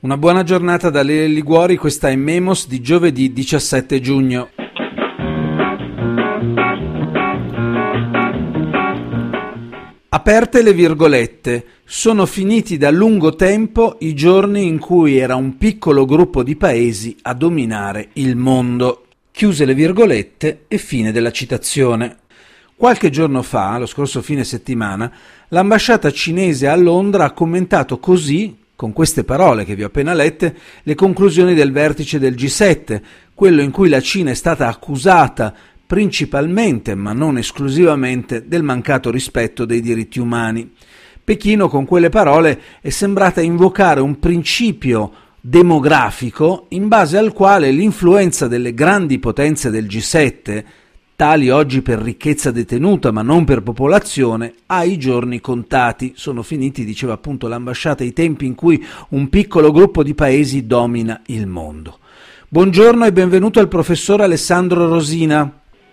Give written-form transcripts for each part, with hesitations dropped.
Una buona giornata da Lele Liguori, questa è Memos di giovedì 17 giugno. Aperte le virgolette, sono finiti da lungo tempo i giorni in cui era un piccolo gruppo di paesi a dominare il mondo. Chiuse le virgolette e fine della citazione. Qualche giorno fa, lo scorso fine settimana, l'ambasciata cinese a Londra ha commentato così, con queste parole che vi ho appena lette, le conclusioni del vertice del G7, quello in cui la Cina è stata accusata principalmente, ma non esclusivamente, del mancato rispetto dei diritti umani. Pechino con quelle parole è sembrata invocare un principio demografico in base al quale l'influenza delle grandi potenze del G7, tali oggi per ricchezza detenuta ma non per popolazione, ha i giorni contati. Sono finiti, diceva appunto l'ambasciata, i tempi in cui un piccolo gruppo di paesi domina il mondo. Buongiorno e benvenuto al professor Alessandro Rosina.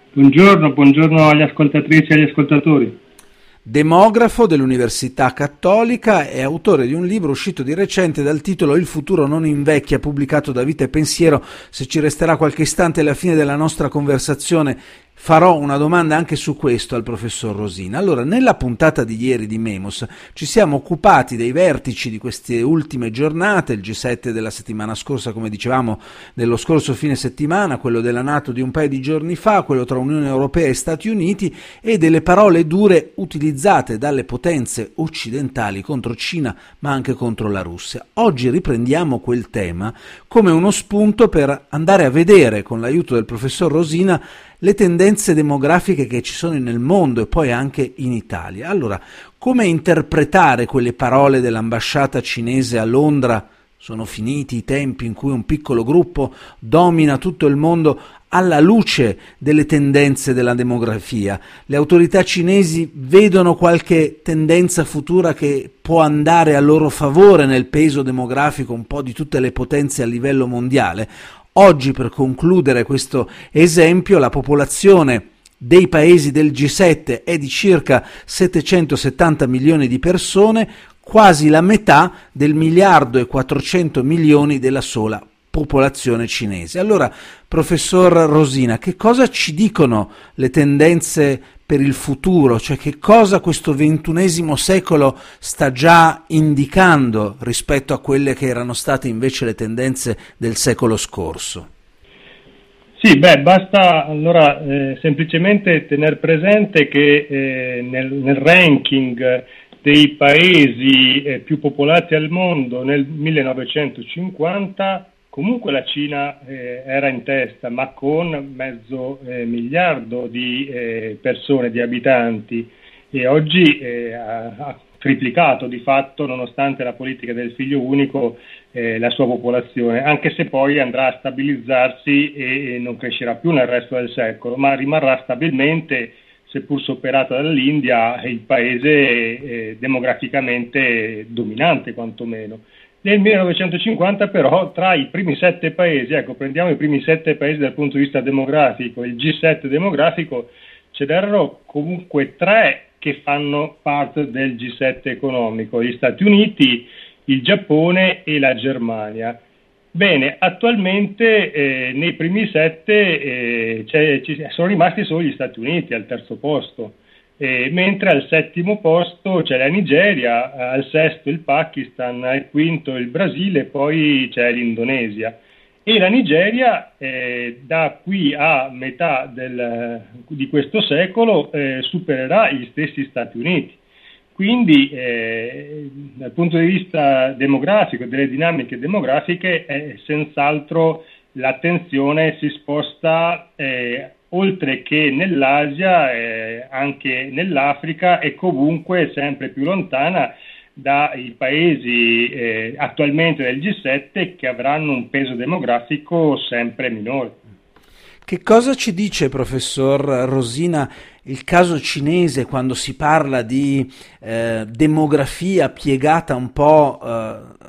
Buongiorno agli ascoltatrici e agli ascoltatori. Demografo dell'Università Cattolica e autore di un libro uscito di recente dal titolo Il futuro non invecchia, pubblicato da Vita e Pensiero. Se ci resterà qualche istante alla fine della nostra conversazione farò una domanda anche su questo al professor Rosina. Allora, nella puntata di ieri di Memos ci siamo occupati dei vertici di queste ultime giornate, il G7 della settimana scorsa, come dicevamo, dello scorso fine settimana, quello della NATO di un paio di giorni fa, quello tra Unione Europea e Stati Uniti, e delle parole dure utilizzate dalle potenze occidentali contro Cina ma anche contro la Russia. Oggi riprendiamo quel tema come uno spunto per andare a vedere, con l'aiuto del professor Rosina, le tendenze demografiche che ci sono nel mondo e poi anche in Italia. Allora, come interpretare quelle parole dell'ambasciata cinese a Londra? Sono finiti i tempi in cui un piccolo gruppo domina tutto il mondo, alla luce delle tendenze della demografia. Le autorità cinesi vedono qualche tendenza futura che può andare a loro favore nel peso demografico un po' di tutte le potenze a livello mondiale. Oggi, per concludere questo esempio, la popolazione dei paesi del G7 è di circa 770 milioni di persone, quasi la metà del 1.400 milioni della sola popolazione cinese. Allora, professor Rosina, che cosa ci dicono le tendenze per il futuro? Cioè, che cosa questo XXI secolo sta già indicando rispetto a quelle che erano state invece le tendenze del secolo scorso? Sì, basta allora semplicemente tener presente che nel ranking dei paesi più popolati al mondo nel 1950 comunque la Cina era in testa, ma con mezzo miliardo di persone, di abitanti, e oggi ha triplicato di fatto, nonostante la politica del figlio unico, la sua popolazione, anche se poi andrà a stabilizzarsi e non crescerà più nel resto del secolo, ma rimarrà stabilmente, seppur superato dall'India, il paese demograficamente dominante quantomeno. Nel 1950 però tra i primi 7 paesi, prendiamo i primi 7 paesi dal punto di vista demografico, il G7 demografico, ce n'erano comunque 3 che fanno parte del G7 economico, gli Stati Uniti, il Giappone e la Germania. Bene, attualmente nei primi 7 sono rimasti solo gli Stati Uniti al terzo posto. Mentre al settimo posto c'è la Nigeria, al sesto il Pakistan, al quinto il Brasile, poi c'è l'Indonesia. E la Nigeria da qui a metà di questo secolo supererà gli stessi Stati Uniti. Quindi dal punto di vista demografico, delle dinamiche demografiche, senz'altro l'attenzione si sposta oltre che nell'Asia, anche nell'Africa e comunque sempre più lontana dai paesi attualmente del G7 che avranno un peso demografico sempre minore. Che cosa ci dice, professor Rosina, il caso cinese quando si parla di demografia piegata un po'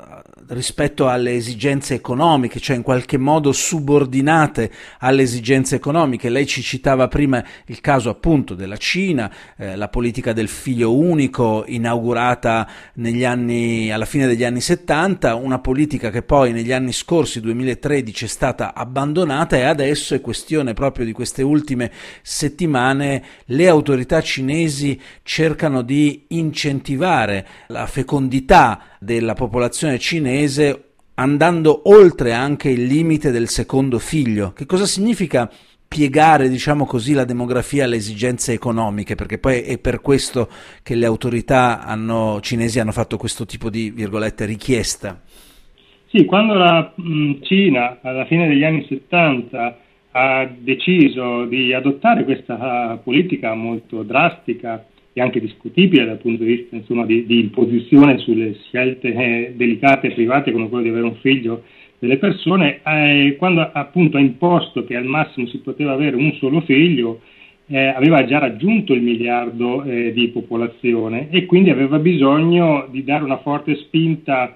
rispetto alle esigenze economiche, cioè in qualche modo subordinate alle esigenze economiche. Lei ci citava prima il caso appunto della Cina, la politica del figlio unico inaugurata alla fine degli anni 70, una politica che poi negli anni scorsi, 2013, è stata abbandonata, e adesso è questione proprio di queste ultime settimane, le autorità cinesi cercano di incentivare la fecondità della popolazione cinese andando oltre anche il limite del secondo figlio. Che cosa significa piegare, diciamo così, la demografia alle esigenze economiche? Perché poi è per questo che le autorità cinesi hanno fatto questo tipo di, virgolette, richiesta. Sì, quando la Cina alla fine degli anni 70 ha deciso di adottare questa politica molto drastica e anche discutibile dal punto di vista, insomma, di imposizione sulle scelte delicate e private come quello di avere un figlio delle persone, quando appunto ha imposto che al massimo si poteva avere un solo figlio, aveva già raggiunto il miliardo di popolazione, e quindi aveva bisogno di dare una forte spinta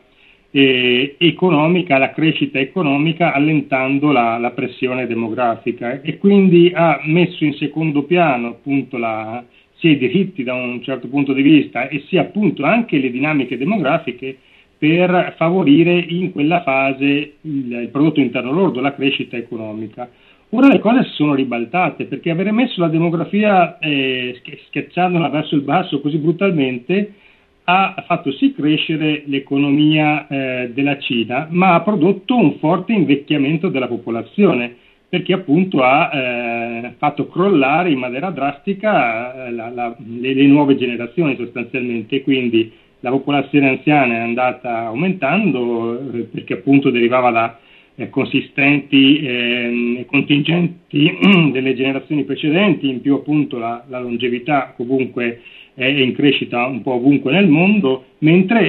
economica alla crescita economica, allentando la pressione demografica, e quindi ha messo in secondo piano appunto sia i diritti da un certo punto di vista e sia appunto anche le dinamiche demografiche, per favorire in quella fase il prodotto interno lordo, la crescita economica. Ora le cose si sono ribaltate, perché avere messo la demografia schiacciandola verso il basso così brutalmente ha fatto sì crescere l'economia della Cina, ma ha prodotto un forte invecchiamento della popolazione, perché appunto ha fatto crollare in maniera drastica le nuove generazioni sostanzialmente. Quindi la popolazione anziana è andata aumentando perché appunto derivava da consistenti contingenti delle generazioni precedenti, in più appunto la longevità comunque è in crescita un po' ovunque nel mondo, mentre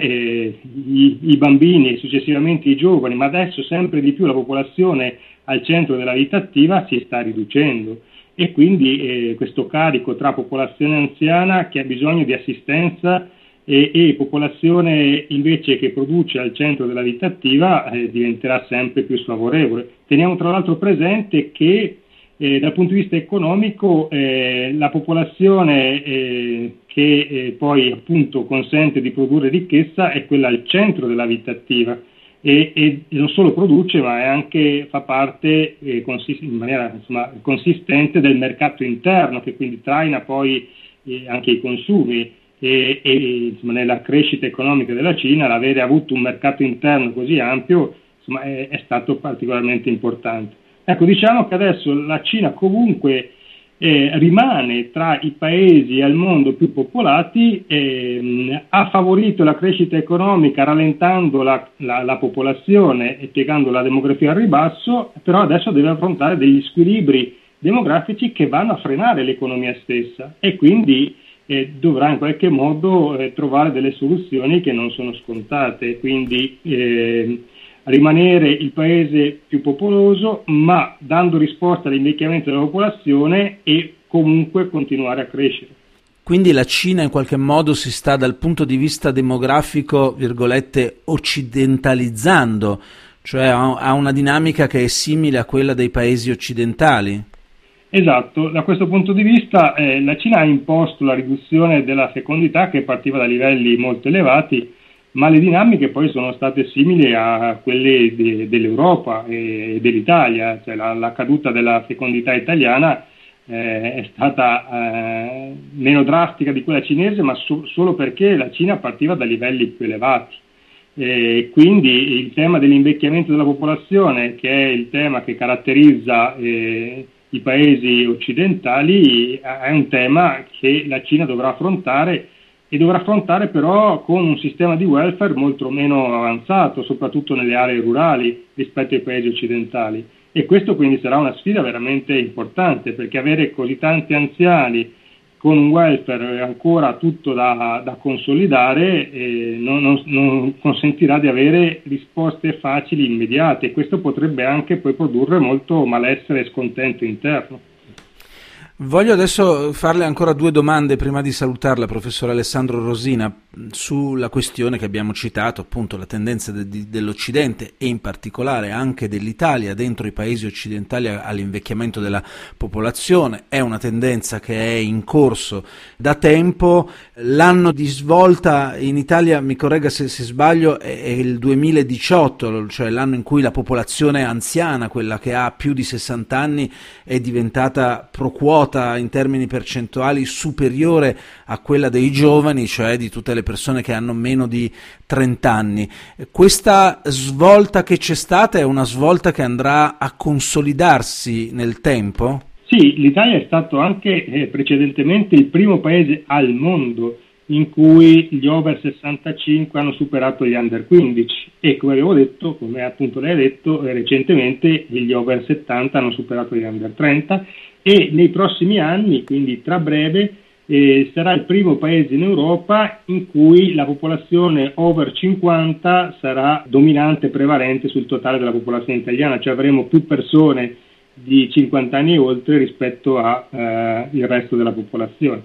i bambini e successivamente i giovani, ma adesso sempre di più la popolazione al centro della vita attiva, si sta riducendo, e quindi questo carico tra popolazione anziana che ha bisogno di assistenza e popolazione invece che produce al centro della vita attiva diventerà sempre più sfavorevole. Teniamo tra l'altro presente che dal punto di vista economico la popolazione che poi appunto consente di produrre ricchezza è quella al centro della vita attiva, e non solo produce, ma fa parte in maniera consistente del mercato interno, che quindi traina poi anche i consumi. Nella crescita economica della Cina, l'avere avuto un mercato interno così ampio è stato particolarmente importante. Ecco, diciamo che adesso la Cina comunque rimane tra i paesi al mondo più popolati, ha favorito la crescita economica rallentando la popolazione e piegando la demografia al ribasso, però adesso deve affrontare degli squilibri demografici che vanno a frenare l'economia stessa, e quindi dovrà in qualche modo trovare delle soluzioni che non sono scontate, quindi rimanere il paese più popoloso, ma dando risposta all'invecchiamento della popolazione e comunque continuare a crescere. Quindi la Cina in qualche modo si sta dal punto di vista demografico, virgolette, occidentalizzando, cioè ha una dinamica che è simile a quella dei paesi occidentali. Esatto, da questo punto di vista la Cina ha imposto la riduzione della fecondità, che partiva da livelli molto elevati, ma le dinamiche poi sono state simili a quelle dell'Europa e dell'Italia, cioè la caduta della fecondità italiana è stata meno drastica di quella cinese, ma solo perché la Cina partiva da livelli più elevati. Quindi il tema dell'invecchiamento della popolazione, che è il tema che caratterizza i paesi occidentali, è un tema che la Cina dovrà affrontare, e dovrà affrontare però con un sistema di welfare molto meno avanzato, soprattutto nelle aree rurali rispetto ai paesi occidentali. E questo quindi sarà una sfida veramente importante, perché avere così tanti anziani con un welfare ancora tutto da consolidare non consentirà di avere risposte facili immediate, e questo potrebbe anche poi produrre molto malessere e scontento interno. Voglio adesso farle ancora due domande prima di salutarla, professor Alessandro Rosina, sulla questione che abbiamo citato, appunto la tendenza dell'Occidente e in particolare anche dell'Italia dentro i paesi occidentali all'invecchiamento della popolazione. È una tendenza che è in corso da tempo. L'anno di svolta in Italia, mi corregga se sbaglio, è il 2018, cioè l'anno in cui la popolazione anziana, quella che ha più di 60 anni, è diventata pro quota in termini percentuali superiore a quella dei giovani, cioè di tutte le persone che hanno meno di 30 anni. Questa svolta che c'è stata è una svolta che andrà a consolidarsi nel tempo? Sì, l'Italia è stato anche precedentemente il primo paese al mondo in cui gli over 65 hanno superato gli under 15 e come avevo detto, come appunto lei ha detto, recentemente gli over 70 hanno superato gli under 30 e nei prossimi anni, quindi tra breve, sarà il primo paese in Europa in cui la popolazione over 50 sarà dominante, prevalente sul totale della popolazione italiana, cioè avremo più persone di 50 anni e oltre rispetto al resto della popolazione.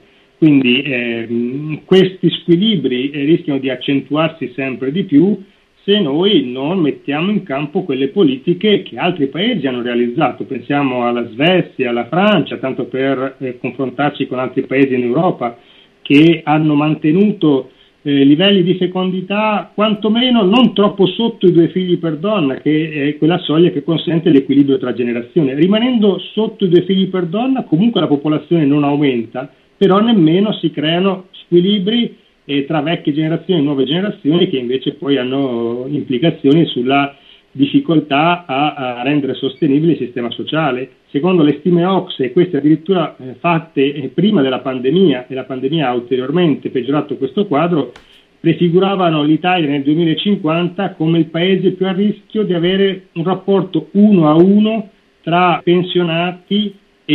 Quindi questi squilibri rischiano di accentuarsi sempre di più se noi non mettiamo in campo quelle politiche che altri paesi hanno realizzato. Pensiamo alla Svezia, alla Francia, tanto per confrontarci con altri paesi in Europa che hanno mantenuto livelli di fecondità quantomeno non troppo sotto i 2 figli per donna, che è quella soglia che consente l'equilibrio tra generazioni. Rimanendo sotto i 2 figli per donna, comunque la popolazione non aumenta, però nemmeno si creano squilibri tra vecchie generazioni e nuove generazioni che invece poi hanno implicazioni sulla difficoltà a rendere sostenibile il sistema sociale. Secondo le stime OCSE, queste addirittura fatte prima della pandemia, e la pandemia ha ulteriormente peggiorato questo quadro, prefiguravano l'Italia nel 2050 come il paese più a rischio di avere un rapporto 1-1 tra pensionati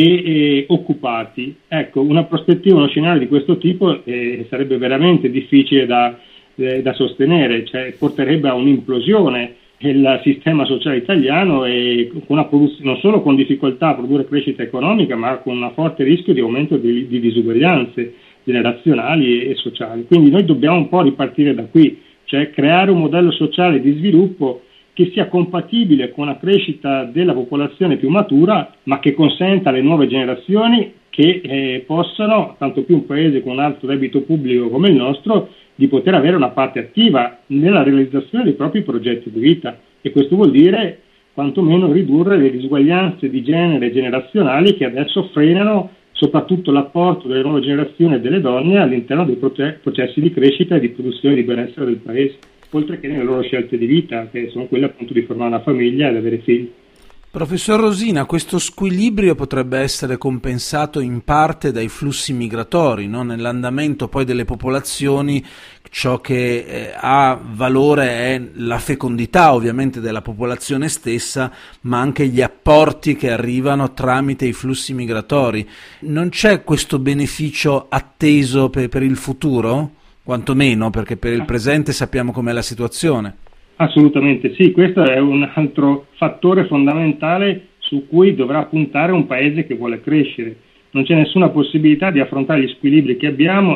e occupati. Ecco, una prospettiva, uno scenario di questo tipo sarebbe veramente difficile da sostenere, cioè porterebbe a un'implosione del sistema sociale italiano e con non solo con difficoltà a produrre crescita economica, ma con un forte rischio di aumento di disuguaglianze generazionali e sociali. Quindi noi dobbiamo un po' ripartire da qui, cioè creare un modello sociale di sviluppo che sia compatibile con la crescita della popolazione più matura, ma che consenta alle nuove generazioni che possano, tanto più un paese con un alto debito pubblico come il nostro, di poter avere una parte attiva nella realizzazione dei propri progetti di vita. E questo vuol dire quantomeno ridurre le disuguaglianze di genere e generazionali che adesso frenano soprattutto l'apporto delle nuove generazioni e delle donne all'interno dei processi di crescita e di produzione di benessere del paese, oltre che nelle loro scelte di vita, che sono quelle appunto di formare una famiglia ed avere figli. Professor Rosina, questo squilibrio potrebbe essere compensato in parte dai flussi migratori, no? Nell'andamento poi delle popolazioni ciò che ha valore è la fecondità ovviamente della popolazione stessa, ma anche gli apporti che arrivano tramite i flussi migratori. Non c'è questo beneficio atteso per il futuro? Quantomeno, perché per il presente sappiamo com'è la situazione. Assolutamente sì, questo è un altro fattore fondamentale su cui dovrà puntare un paese che vuole crescere. Non c'è nessuna possibilità di affrontare gli squilibri che abbiamo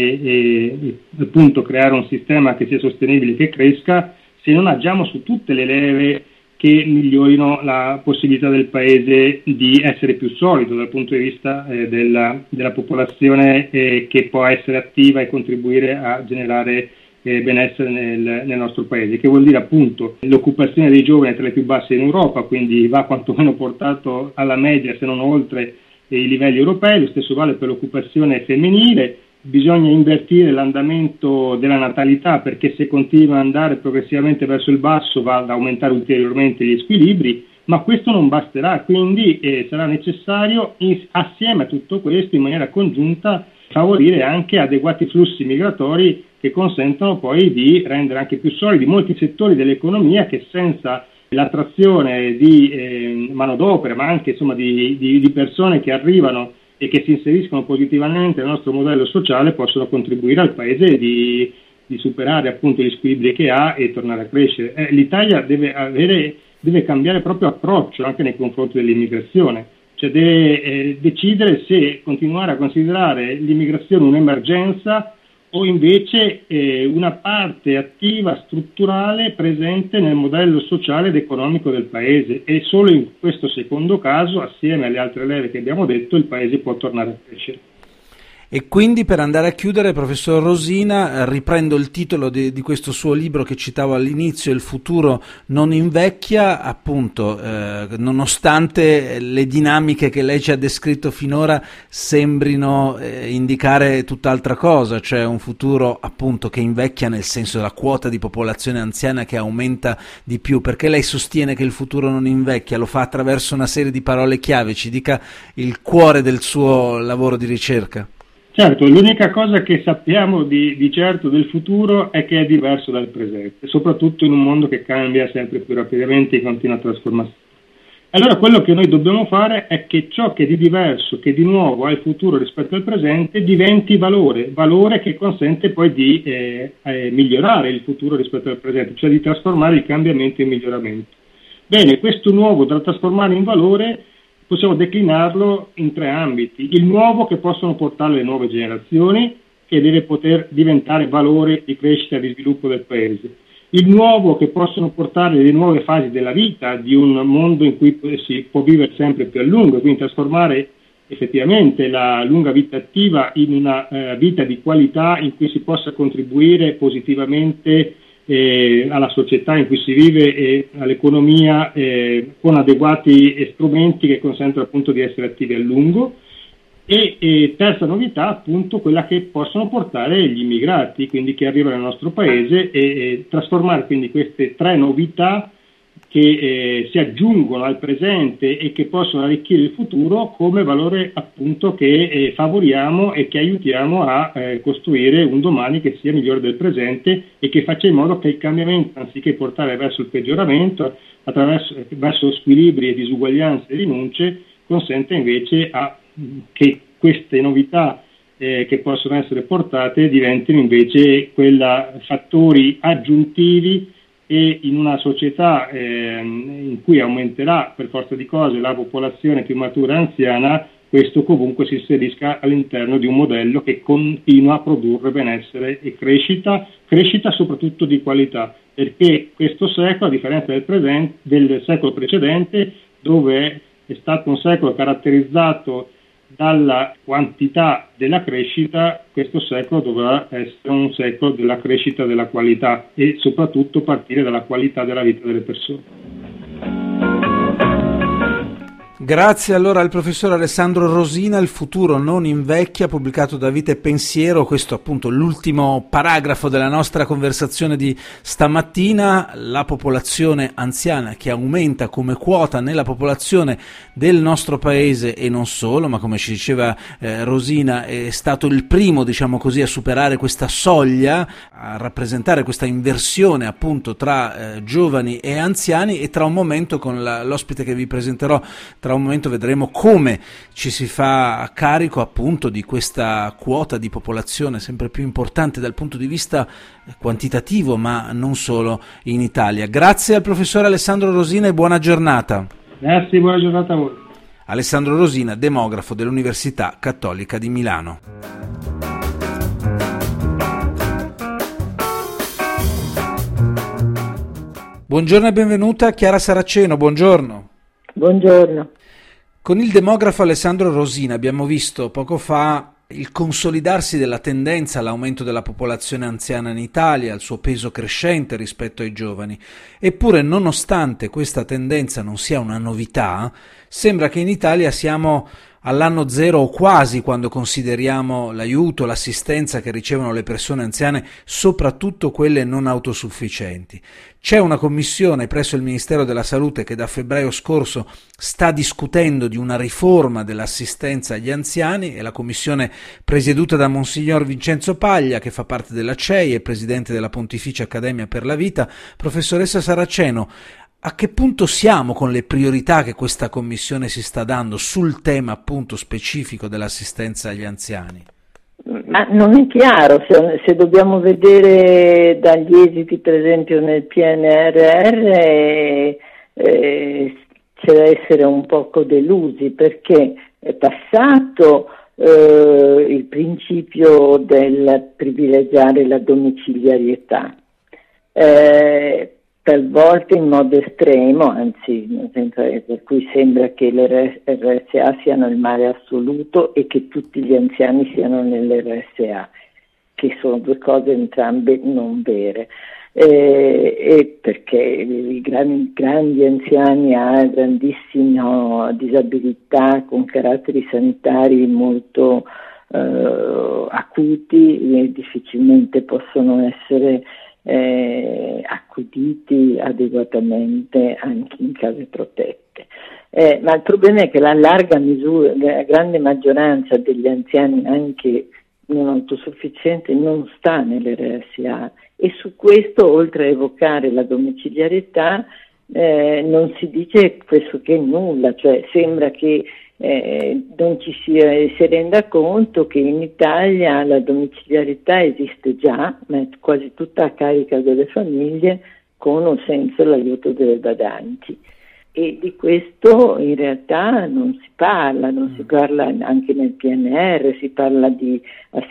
e appunto creare un sistema che sia sostenibile, che cresca, se non agiamo su tutte le leve che migliorino la possibilità del paese di essere più solido dal punto di vista della popolazione che può essere attiva e contribuire a generare benessere nel nostro paese, che vuol dire appunto l'occupazione dei giovani è tra le più basse in Europa, quindi va quantomeno portato alla media se non oltre i livelli europei. Lo stesso vale per l'occupazione femminile. Bisogna invertire l'andamento della natalità, perché se continua ad andare progressivamente verso il basso va ad aumentare ulteriormente gli squilibri, ma questo non basterà, quindi sarà necessario assieme a tutto questo in maniera congiunta favorire anche adeguati flussi migratori che consentano poi di rendere anche più solidi molti settori dell'economia che senza l'attrazione di manodopera, ma anche insomma di persone che arrivano e che si inseriscono positivamente nel nostro modello sociale, possono contribuire al paese di superare appunto gli squilibri che ha e tornare a crescere. L'Italia deve cambiare proprio approccio anche nei confronti dell'immigrazione, cioè deve decidere se continuare a considerare l'immigrazione un'emergenza o invece una parte attiva, strutturale, presente nel modello sociale ed economico del Paese, e solo in questo secondo caso, assieme alle altre leve che abbiamo detto, il Paese può tornare a crescere. E quindi, per andare a chiudere, professor Rosina, riprendo il titolo di questo suo libro che citavo all'inizio: Il futuro non invecchia, appunto, nonostante le dinamiche che lei ci ha descritto finora sembrino indicare tutt'altra cosa, cioè un futuro appunto che invecchia nel senso della quota di popolazione anziana che aumenta di più. Perché lei sostiene che il futuro non invecchia? Lo fa attraverso una serie di parole chiave. Ci dica il cuore del suo lavoro di ricerca. Certo, l'unica cosa che sappiamo di certo del futuro è che è diverso dal presente, soprattutto in un mondo che cambia sempre più rapidamente e continua a trasformarsi. Allora quello che noi dobbiamo fare è che ciò che di diverso, che di nuovo ha il futuro rispetto al presente, diventi valore che consente poi di migliorare il futuro rispetto al presente, cioè di trasformare il cambiamento in miglioramento. Bene, questo nuovo da trasformare in valore possiamo declinarlo in 3 ambiti: il nuovo che possono portare le nuove generazioni, che deve poter diventare valore di crescita e di sviluppo del Paese; il nuovo che possono portare le nuove fasi della vita di un mondo in cui si può vivere sempre più a lungo, e quindi trasformare effettivamente la lunga vita attiva in una vita di qualità in cui si possa contribuire positivamente alla società in cui si vive e all'economia con adeguati strumenti che consentono appunto di essere attivi a lungo. E terza novità, appunto, quella che possono portare gli immigrati, quindi che arrivano nel nostro paese, e trasformare quindi queste 3 novità che si aggiungono al presente e che possono arricchire il futuro come valore appunto che favoriamo e che aiutiamo a costruire un domani che sia migliore del presente e che faccia in modo che il cambiamento, anziché portare verso il peggioramento, verso squilibri e disuguaglianze e rinunce, consente invece che queste novità che possono essere portate diventino invece fattori aggiuntivi, e in una società in cui aumenterà per forza di cose la popolazione più matura e anziana, questo comunque si inserisca all'interno di un modello che continua a produrre benessere e crescita soprattutto di qualità, perché questo secolo, a differenza del secolo precedente, dove è stato un secolo caratterizzato dalla quantità della crescita, questo secolo dovrà essere un secolo della crescita della qualità e soprattutto partire dalla qualità della vita delle persone. Grazie allora al professor Alessandro Rosina. Il futuro non invecchia, pubblicato da Vita e Pensiero. Questo appunto l'ultimo paragrafo della nostra conversazione di stamattina. La popolazione anziana che aumenta come quota nella popolazione del nostro paese e non solo, ma come ci diceva Rosina, è stato il primo, diciamo così, a superare questa soglia, a rappresentare questa inversione appunto tra giovani e anziani, e tra un momento, con l'ospite che vi presenterò, tra un momento vedremo come ci si fa carico appunto di questa quota di popolazione sempre più importante dal punto di vista quantitativo, ma non solo in Italia. Grazie al professor Alessandro Rosina e buona giornata. Grazie, buona giornata a voi. Alessandro Rosina, demografo dell'Università Cattolica di Milano. Buongiorno e benvenuta Chiara Saraceno, buongiorno. Buongiorno. Con il demografo Alessandro Rosina abbiamo visto poco fa il consolidarsi della tendenza all'aumento della popolazione anziana in Italia, il suo peso crescente rispetto ai giovani. Eppure, nonostante questa tendenza non sia una novità, sembra che in Italia siamo all'anno zero o quasi quando consideriamo l'aiuto, l'assistenza che ricevono le persone anziane, soprattutto quelle non autosufficienti. C'è una commissione presso il Ministero della Salute che da febbraio scorso sta discutendo di una riforma dell'assistenza agli anziani, e la commissione presieduta da Monsignor Vincenzo Paglia, che fa parte della CEI e presidente della Pontificia Accademia per la Vita. Professoressa Saraceno, a che punto siamo con le priorità che questa commissione si sta dando sul tema appunto specifico dell'assistenza agli anziani? Ma non è chiaro se dobbiamo vedere dagli esiti per esempio nel PNRR, c'è da essere un poco delusi, perché è passato il principio del privilegiare la domiciliarietà, talvolta in modo estremo, anzi, per cui sembra che le RSA siano il male assoluto e che tutti gli anziani siano nell'RSA, che sono due cose entrambe non vere. E perché i grandi anziani a grandissima disabilità con caratteri sanitari molto acuti difficilmente possono essere accuditi adeguatamente anche in case protette. Ma il problema è che la grande maggioranza degli anziani anche non autosufficienti non sta nell'RSA, e su questo, oltre a evocare la domiciliarità, non si dice pressoché nulla, cioè sembra che non ci si renda conto che in Italia la domiciliarità esiste già, ma è quasi tutta a carica delle famiglie, con o senza l'aiuto delle badanti. E di questo in realtà non si parla anche nel PNR, si parla di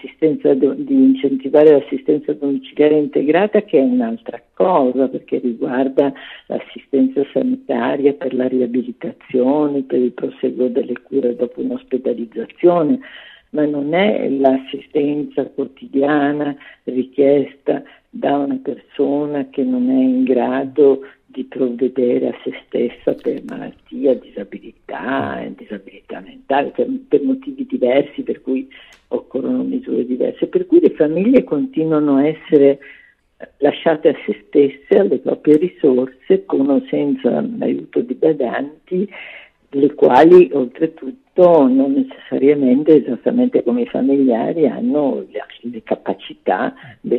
incentivare l'assistenza domiciliare integrata, che è un'altra cosa, perché riguarda l'assistenza sanitaria per la riabilitazione, per il proseguo delle cure dopo un'ospedalizzazione, ma non è l'assistenza quotidiana richiesta da una persona che non è in grado di provvedere a se stessa per malattia, disabilità mentale, per motivi diversi, per cui occorrono misure diverse, per cui le famiglie continuano a essere lasciate a se stesse, alle proprie risorse, con o senza l'aiuto di badanti, le quali oltretutto non necessariamente, esattamente come i familiari, hanno le capacità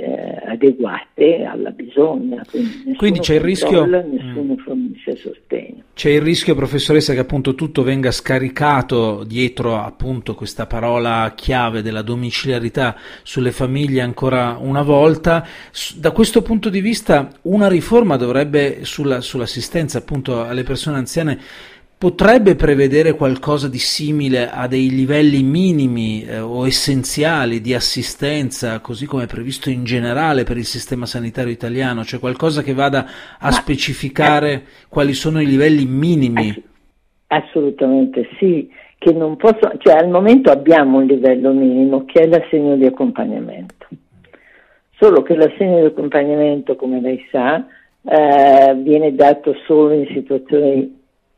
adeguate alla bisogna. Quindi c'è il rischio, nessuno fornisce sostegno. C'è il rischio, professoressa, che appunto tutto venga scaricato dietro appunto questa parola chiave della domiciliarità sulle famiglie ancora una volta. Da questo punto di vista una riforma dovrebbe sull'assistenza appunto alle persone anziane potrebbe prevedere qualcosa di simile a dei livelli minimi o essenziali di assistenza, così come è previsto in generale per il sistema sanitario italiano, cioè qualcosa che vada a specificare quali sono i livelli minimi? Assolutamente sì, che non posso, cioè al momento abbiamo un livello minimo che è l'assegno di accompagnamento, solo che l'assegno di accompagnamento, come lei sa, viene dato solo in situazioni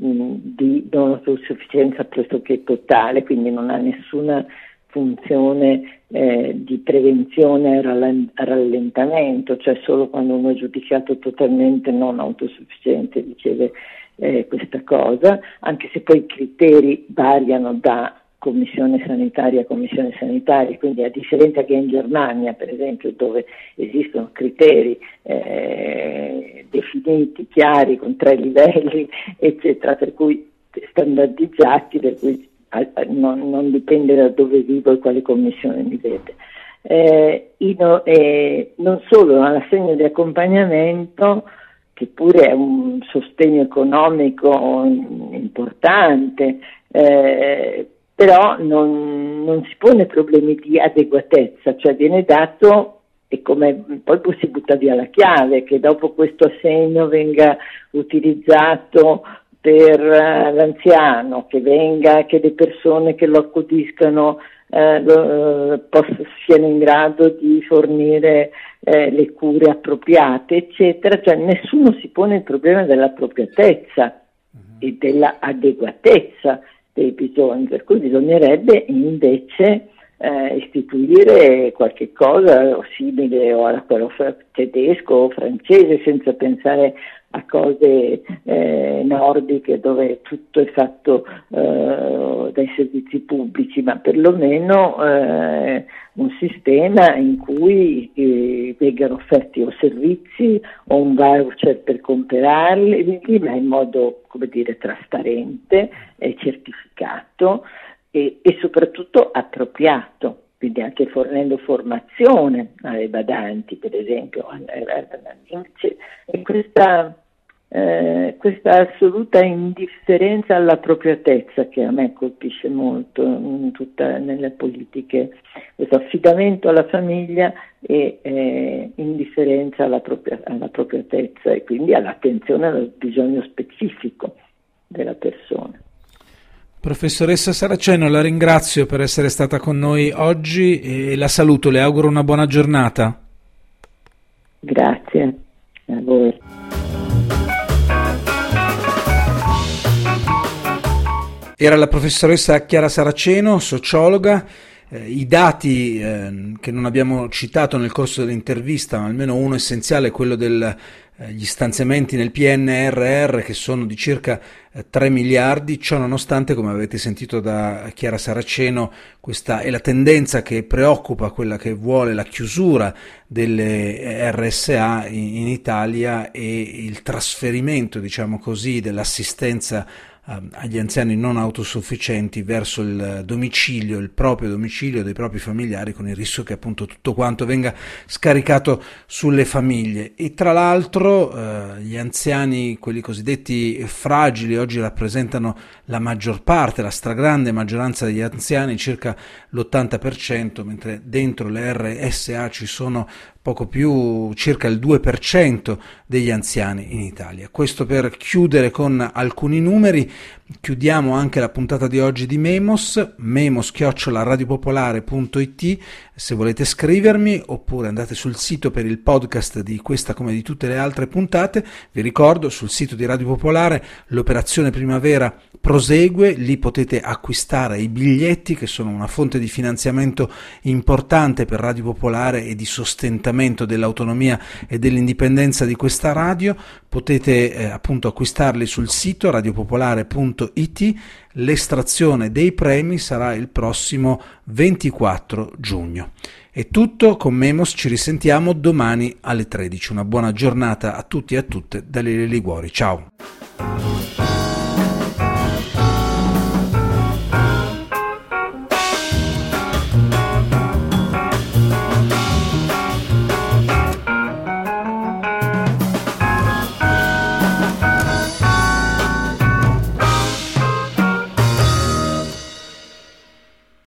di non autosufficienza pressoché totale, quindi non ha nessuna funzione di prevenzione e rallentamento, cioè solo quando uno è giudicato totalmente non autosufficiente riceve questa cosa, anche se poi i criteri variano da commissione sanitaria a commissione sanitaria, quindi a differenza che in Germania, per esempio, dove esistono criteri definiti, chiari, con 3 livelli, eccetera, per cui standardizzati, per cui non dipende da dove vivo e quale commissione mi vede. Non solo, ma l'assegno di accompagnamento, che pure è un sostegno economico importante, però non si pone problemi di adeguatezza, cioè viene dato, e come poi si butta via la chiave, che dopo questo assegno venga utilizzato per l'anziano, che le persone che lo accudiscano siano in grado di fornire le cure appropriate, eccetera, cioè nessuno si pone il problema dell'appropriatezza e dell'adeguatezza dei bisogni, per cui bisognerebbe invece istituire qualche cosa simile a quello tedesco o francese, senza pensare a cose nordiche dove tutto è fatto dai servizi pubblici, ma perlomeno un sistema in cui vengano offerti o servizi o un voucher per comprarli, ma in modo, come dire, trasparente e certificato e soprattutto appropriato, quindi anche fornendo formazione alle badanti, per esempio, e questa assoluta indifferenza all'appropriatezza che a me colpisce molto nelle politiche, questo affidamento alla famiglia e indifferenza all'appropriatezza e quindi all'attenzione al bisogno specifico della persona. Professoressa Saraceno, la ringrazio per essere stata con noi oggi e la saluto, le auguro una buona giornata. Grazie a voi. Era la professoressa Chiara Saraceno, sociologa. I dati che non abbiamo citato nel corso dell'intervista, ma almeno uno essenziale, è quello degli stanziamenti nel PNRR, che sono di circa 3 miliardi. Ciò nonostante, come avete sentito da Chiara Saraceno, questa è la tendenza che preoccupa, quella che vuole la chiusura delle RSA in Italia e il trasferimento, diciamo così, dell'assistenza agli anziani non autosufficienti verso il domicilio, il proprio domicilio dei propri familiari, con il rischio che appunto tutto quanto venga scaricato sulle famiglie. E tra l'altro gli anziani, quelli cosiddetti fragili, oggi rappresentano la maggior parte, la stragrande maggioranza degli anziani, circa l'80%, mentre dentro le RSA ci sono poco più, circa il 2% degli anziani in Italia. Questo per chiudere con alcuni numeri. Chiudiamo anche la puntata di oggi di memos@radiopopolare.it se volete scrivermi, oppure andate sul sito per il podcast di questa come di tutte le altre puntate. Vi ricordo, sul sito di Radio Popolare l'operazione Primavera prosegue, lì potete acquistare i biglietti che sono una fonte di finanziamento importante per Radio Popolare e di sostentamento dell'autonomia e dell'indipendenza di questa radio. Potete appunto acquistarli sul sito radiopopolare.it. L'estrazione dei premi sarà il prossimo 24 giugno. È tutto, con Memos ci risentiamo domani alle 13. Una buona giornata a tutti e a tutte da Lele Liguori. Ciao.